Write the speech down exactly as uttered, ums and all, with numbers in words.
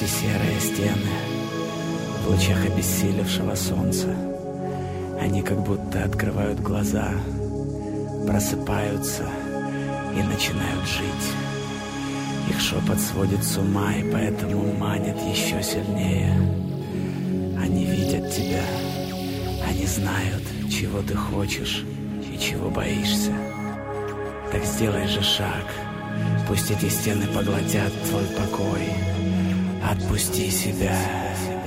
серые стены в лучах обессилевшего солнца. Они как будто открывают глаза, просыпаются и начинают жить. Их шепот сводит с ума и поэтому манит еще сильнее. Они видят тебя, они знают, чего ты хочешь и чего боишься. Так сделай же шаг, пусть эти стены поглотят твой покой. Отпусти себя.